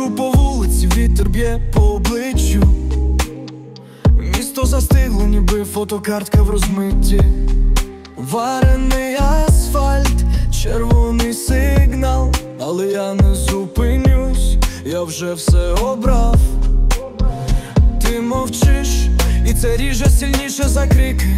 Ходжу по вулиці, вітер б'є по обличчю. Місто застигло, ніби фотокартка в розмитті. Варений асфальт, червоний сигнал, але я не зупинюсь, я вже все обрав. Ти мовчиш, і це ріже сильніше за крики.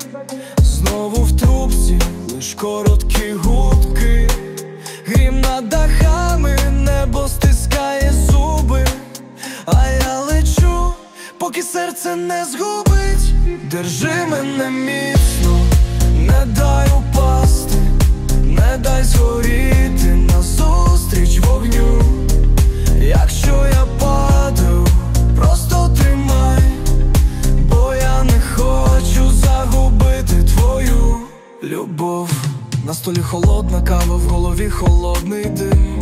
Знову в трубці, лиш короткі гудки. Грім над дахами, небо стискає зуби. А я лечу, поки серце не згубить. Держи мене міцно, не дай упасти, не дай згоріти назустріч вогню. Якщо я падаю, просто тримай, бо я не хочу загубити твою любов. На столі холодна кава, в голові холодний дим.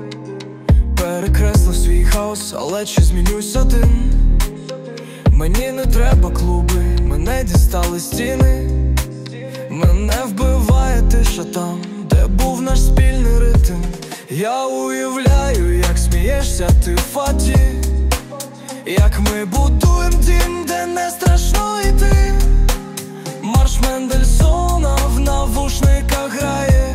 Перекреслив свій хаос, але чи змінюсь один? Мені не треба клуби, мене дістали стіни. Мене вбиває тиша там, де був наш спільний ритм. Я уявляю, як смієшся ти в фаті, як ми будуєм дім, де не страшно йти. Марш Мендельсона в навушниках грає,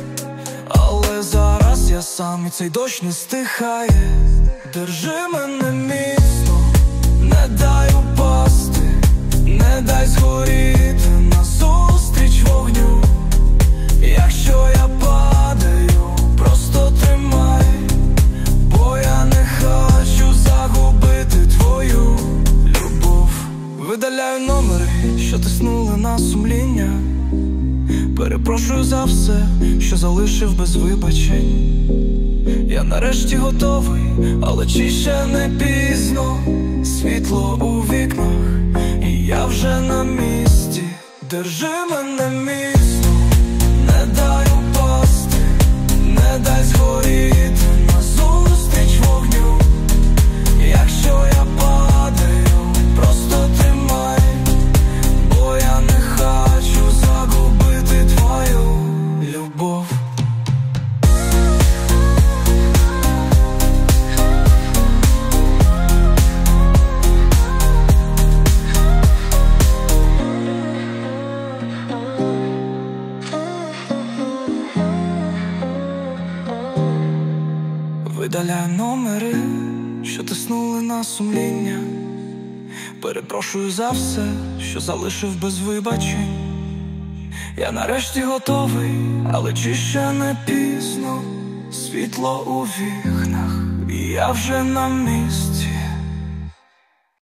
але зараз я сам, і цей дощ не стихає. Держи мене міцно, не дай упасти, не дай згоріти назустріч вогню. Якщо я падаю, просто тримай, бо я не хочу загубити твою любов. Видаляю номери, що тиснули на сумління. Перепрошую за все, що залишив без вибачень. Я нарешті готовий, але чи ще не пізно? Світло у вікнах, і я вже на місці. Держи мене міцно, не дай упасти, не дай згоріти назустріч вогню. Якщо я падаю, просто тримай, бо я не хочу загубити твою любов. Видаляю номери, що тиснули на сумління. Перепрошую за все, що залишив без вибачень. Я нарешті готовий, але чи ще не пізно? Світло у вікнах, і я вже на місці.